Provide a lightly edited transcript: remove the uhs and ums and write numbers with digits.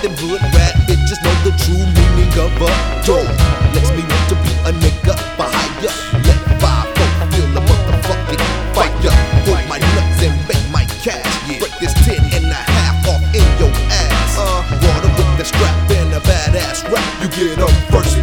them hood rat bitches know the true meaning of a dog. Lets me want to be a nigga for hire. Let 5-4 feel the motherfucking fire. Hold my nuts and make my cash. Break this 10.5 off in your ass. Water with the strap and a badass rap. You get up first.